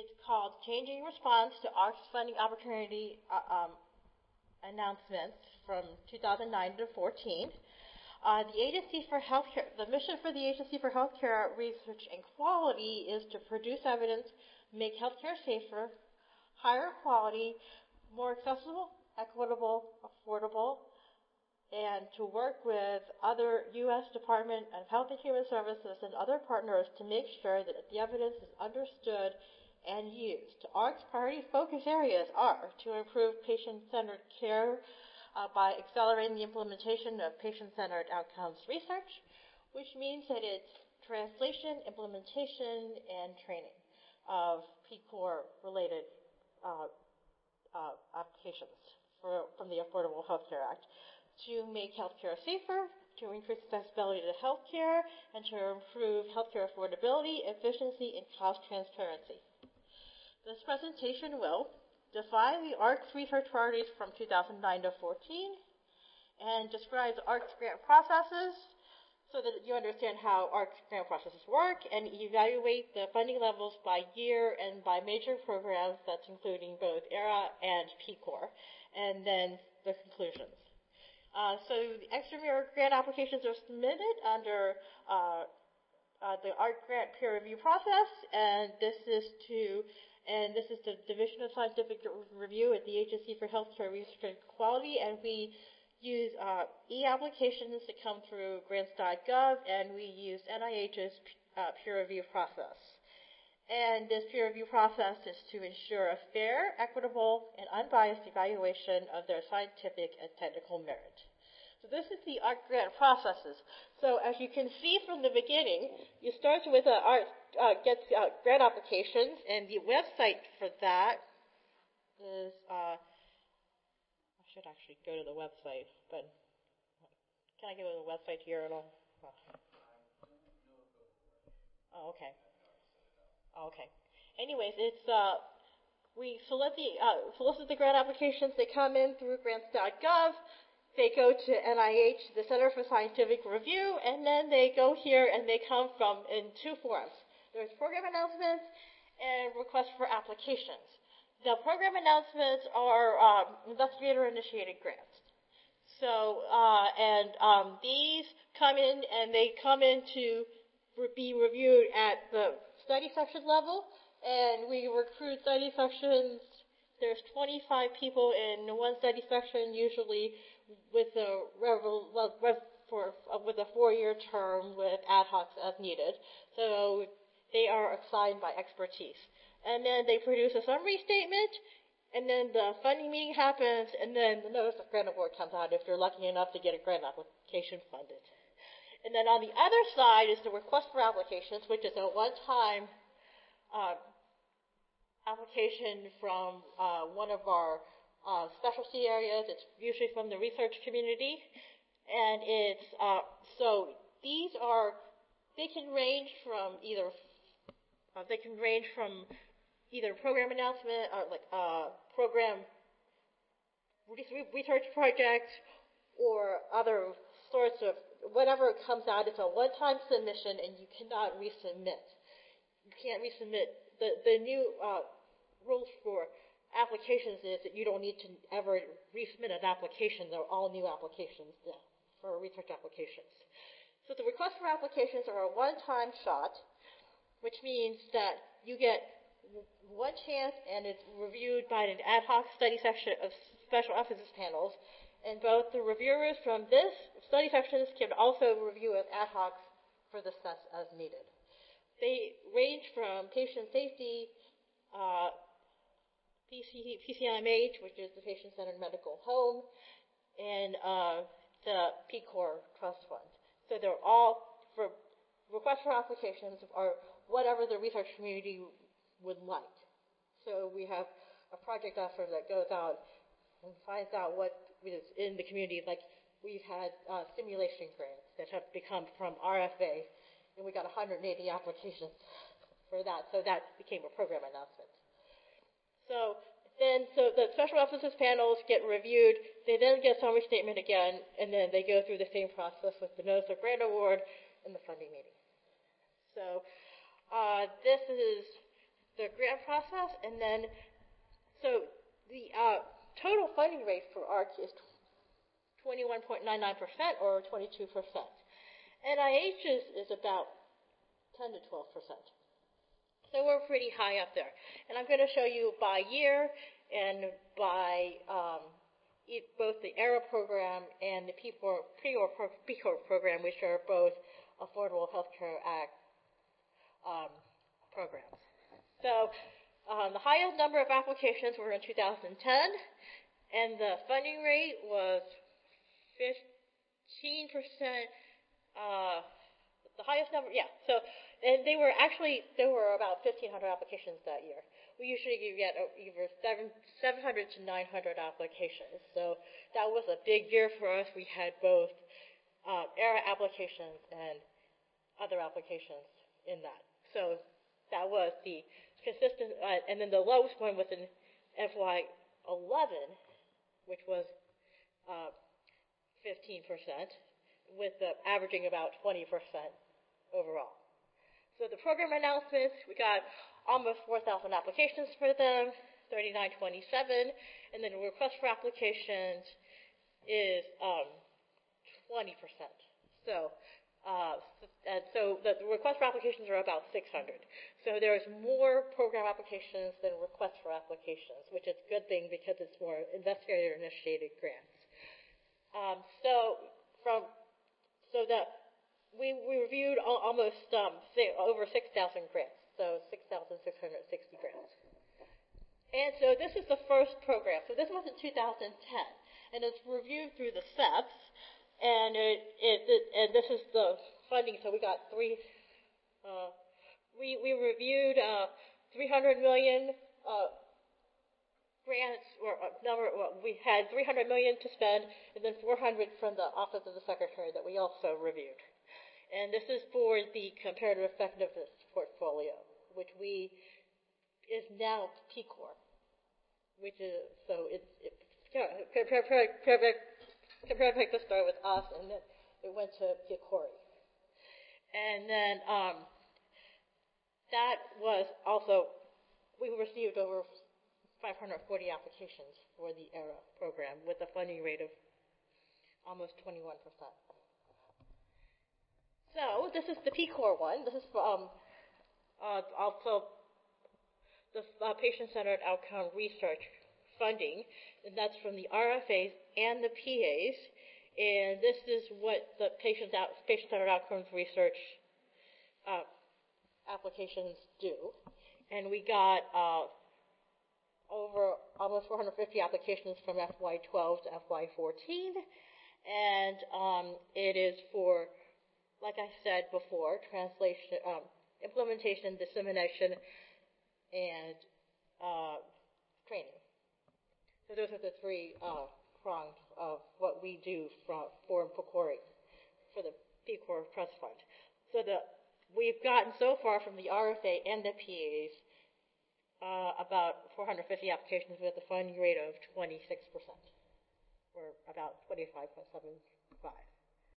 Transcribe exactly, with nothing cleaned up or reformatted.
It's called Changing Response to A R C's Funding Opportunity uh, um, Announcements from two thousand nine to fourteen. Uh, the Agency for Healthcare, the mission for the Agency for Healthcare Research and Quality is to produce evidence, make healthcare safer, higher quality, more accessible, equitable, affordable, and to work with other U S Department of Health and Human Services and other partners to make sure that the evidence is understood and used. A R C's priority focus areas are to improve patient-centered care uh, by accelerating the implementation of patient-centered outcomes research, which means that it's translation, implementation, and training of P C O R-related uh, uh, applications for, from the Affordable Health Care Act, to make healthcare safer, to increase accessibility to healthcare, and to improve healthcare affordability, efficiency, and cost transparency. This presentation will define the A R C's research priorities from two thousand nine to fourteen, and describe the A R C's grant processes so that you understand how A R C's grant processes work, and evaluate the funding levels by year and by major programs, that's including both E R A and P C O R, and then the conclusions. Uh, so the extramural grant applications are submitted under uh, uh, the A R C grant peer review process, and this is to and this is the Division of Scientific Review at the Agency for Healthcare Research and Quality, and we use uh, e-applications that come through grants dot gov, and we use N I H's uh, peer review process. And this peer review process is to ensure a fair, equitable, and unbiased evaluation of their scientific and technical merit. So this is the A R C grant processes. So as you can see from the beginning, you start with a A R C uh, gets uh, grant applications, and the website for that is, uh, I should actually go to the website, but can I go to the website here at all? Oh, oh okay. Oh, okay. Anyways, it's, uh, we select the, uh, solicit the grant applications. They come in through grants dot gov. They go to N I H, the Center for Scientific Review, and then they go here and they come from in two forms. There's program announcements and requests for applications. The program announcements are um, investigator-initiated grants. So, uh, and um, these come in and they come in to be reviewed at the study section level, and we recruit study sections. There's twenty-five people in one study section, usually with a revel, for, with a four-year term with ad hocs as needed. So they are assigned by expertise. And then they produce a summary statement, and then the funding meeting happens, and then the notice of grant award comes out if you're lucky enough to get a grant application funded. And then on the other side is the request for applications, which is a one-time uh, application from uh, one of our uh, specialty areas. It's usually from the research community. And it's, uh, so these are, they can range from either, uh, they can range from either program announcement or like uh, program research project or other sorts of, whatever comes out. It's a one-time submission and you cannot resubmit. You can't resubmit. The, the new uh, rules for applications is that you don't need to ever resubmit an application. They're all new applications now for research applications. So the requests for applications are a one-time shot, which means that you get one chance and it's reviewed by an ad hoc study section of special emphasis panels. And both the reviewers from this study sections can also review as ad hoc for the sets as needed. They range from patient safety, uh, P C M H, which is the Patient-Centered Medical Home, and uh, the P C O R Trust Fund. So they're all, for requests for applications are whatever the research community would like. So we have a project offer that goes out and finds out what is in the community. Like we've had uh, simulation grants that have become from R F A, and we got one hundred eighty applications for that. So that became a program announcement. So then, so the special emphasis panels get reviewed. They then get a summary statement again, and then they go through the same process with the notice of grant award and the funding meeting. So uh, this is the grant process, and then so the uh, total funding rate for A R C is twenty-one point nine nine percent or twenty-two percent. N I H's is about ten to twelve percent. So we're pretty high up there. And I'm going to show you by year and by um, both the E R A program and the P C O R program, which are both Affordable Health Care Act um, programs. So um, the highest number of applications were in two thousand ten, and the funding rate was fifteen percent. Uh, the highest number, yeah. So, and they were actually, there were about fifteen hundred applications that year. We usually get either seven hundred to nine hundred applications. So that was a big year for us. We had both um, E R A applications and other applications in that. So that was the consistent, uh, and then the lowest one was in F Y eleven, which was uh, fifteen percent, with the averaging about twenty percent overall. So the program announcements, we got almost four thousand applications for them, thirty-nine twenty-seven, and then the request for applications is um, twenty percent. So, uh, and so the, the request for applications are about six hundred. So there's more program applications than requests for applications, which is a good thing because it's more investigator-initiated grants. Um, so from so that we we reviewed al- almost um, si- over six thousand grants, so six thousand six hundred sixty grants. And so this is the first program. So this was in two thousand ten, and it's reviewed through the S E Ps, and it, it, it and this is the funding. So we got three. Uh, we we reviewed uh, three hundred million uh, grants, or uh, number. Well, we had three hundred million to spend, and then four hundred from the Office of the Secretary that we also reviewed. And this is for the comparative effectiveness portfolio, which we is now P C O R, which is so it's it, comparative effectiveness started with us, and then it went to P C O R. And then um, that was also we received over five hundred forty applications for the E R A program with a funding rate of almost twenty-one percent. So this is the P C O R one. This is for, um, uh, also the uh, patient-centered outcome research funding, and that's from the R F As and the P As. And this is what the patient out, patient-centered outcomes research uh, applications do. And we got uh, over almost four hundred fifty applications from F Y twelve to F Y fourteen, and um, it is for, like I said before, translation, um, implementation, dissemination, and uh, training. So those are the three uh, prongs of what we do from, for PCORI, for the P C O R Trust Fund. So the we've gotten so far from the R F A and the P As uh, about four hundred fifty applications with a funding rate of twenty-six percent, or about twenty-five point seven five.